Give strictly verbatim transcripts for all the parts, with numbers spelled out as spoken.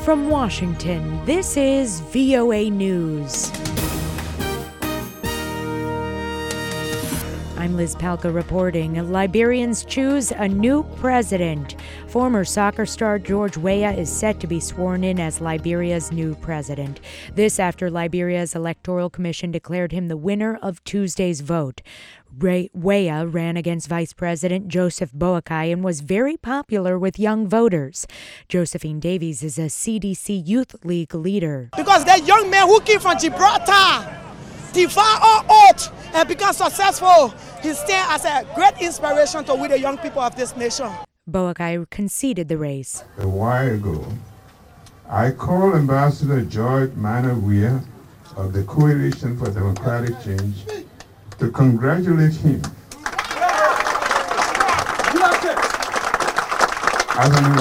From Washington, this is V O A News. I'm Liz Palka reporting. Liberians choose a new president. Former soccer star George Weah is set to be sworn in as Liberia's new president. This after Liberia's Electoral Commission declared him the winner of Tuesday's vote. Weah ran against Vice President Joseph Boakai and was very popular with young voters. Josephine Davies is a C D C Youth League leader. Because that young man who came from Gibraltar, defy all odds and become successful, he stands as a great inspiration to we the young people of this nation. Boakai conceded the race. A while ago, I called Ambassador George Manneh Weah of the Coalition for Democratic Change to congratulate him as an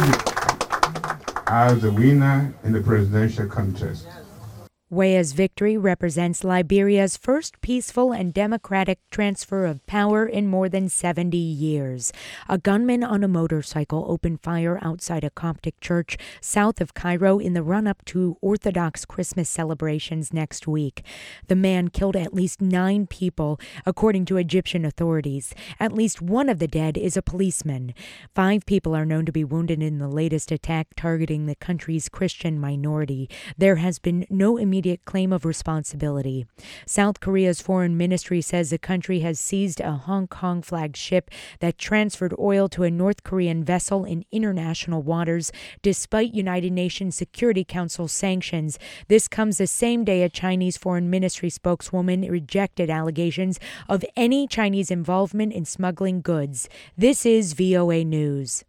emerged as the winner in the presidential contest. Weah's victory represents Liberia's first peaceful and democratic transfer of power in more than seventy years. A gunman on a motorcycle opened fire outside a Coptic church south of Cairo in the run-up to Orthodox Christmas celebrations next week. The man killed at least nine people, according to Egyptian authorities. At least one of the dead is a policeman. Five people are known to be wounded in the latest attack targeting the country's Christian minority. There has been no immediate claim of responsibility. South Korea's foreign ministry says the country has seized a Hong Kong flagged ship that transferred oil to a North Korean vessel in international waters, despite United Nations Security Council sanctions. This comes the same day a Chinese foreign ministry spokeswoman rejected allegations of any Chinese involvement in smuggling goods. This is V O A News.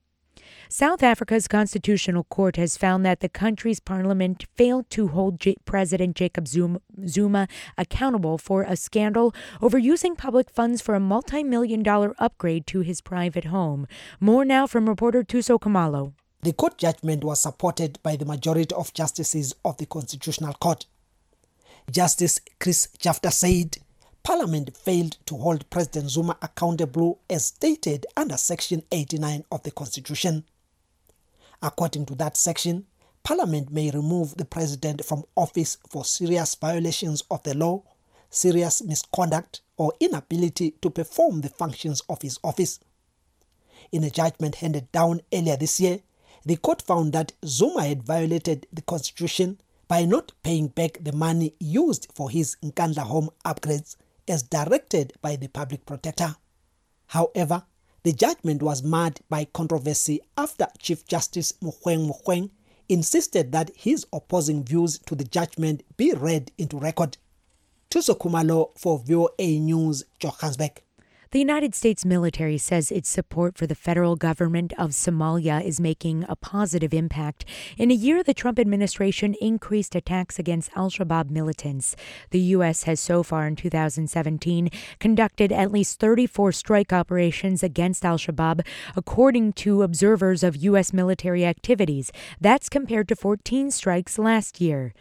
South Africa's Constitutional Court has found that the country's parliament failed to hold J- President Jacob Zuma, Zuma accountable for a scandal over using public funds for a multi-million dollar upgrade to his private home. More now from reporter Tuso Kamalo. The court judgment was supported by the majority of justices of the Constitutional Court. Justice Chris Jafta said Parliament failed to hold President Zuma accountable as stated under Section eighty-nine of the Constitution. According to that section, Parliament may remove the President from office for serious violations of the law, serious misconduct, or inability to perform the functions of his office. In a judgment handed down earlier this year, the court found that Zuma had violated the Constitution by not paying back the money used for his Nkandla home upgrades as directed by the public protector. However, the judgment was marred by controversy after Chief Justice Mogoeng Mogoeng insisted that his opposing views to the judgment be read into record. Tuso Kumalo for V O A News, Johannesburg. The United States military says its support for the federal government of Somalia is making a positive impact. In a year, the Trump administration increased attacks against al-Shabaab militants. The U S has so far in two thousand seventeen conducted at least thirty-four strike operations against al-Shabaab, according to observers of U S military activities. That's compared to fourteen strikes last year.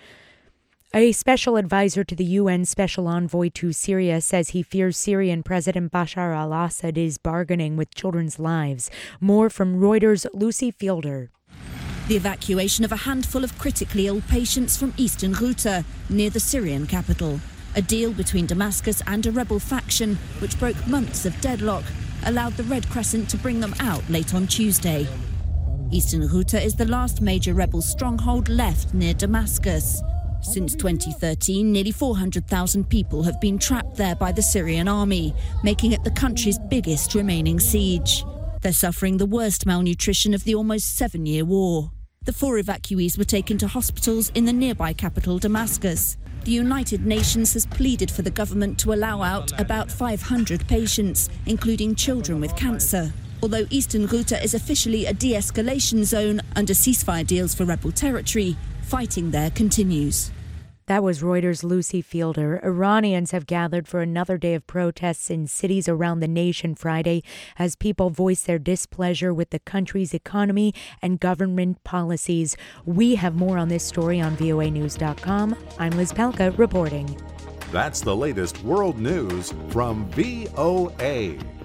A special advisor to the U N Special Envoy to Syria says he fears Syrian President Bashar al-Assad is bargaining with children's lives. More from Reuters' Lucy Fielder. The evacuation of a handful of critically ill patients from eastern Ghouta, near the Syrian capital. A deal between Damascus and a rebel faction, which broke months of deadlock, allowed the Red Crescent to bring them out late on Tuesday. Eastern Ghouta is the last major rebel stronghold left near Damascus. Since twenty thirteen, nearly four hundred thousand people have been trapped there by the Syrian army, making it the country's biggest remaining siege. They're suffering the worst malnutrition of the almost seven-year war. The four evacuees were taken to hospitals in the nearby capital, Damascus. The United Nations has pleaded for the government to allow out about five hundred patients, including children with cancer. Although Eastern Ghouta is officially a de-escalation zone under ceasefire deals for rebel territory, fighting there continues. That was Reuters' Lucy Fielder. Iranians have gathered for another day of protests in cities around the nation Friday as people voice their displeasure with the country's economy and government policies. We have more on this story on V O A news dot com. I'm Liz Palka reporting. That's the latest world news from V O A.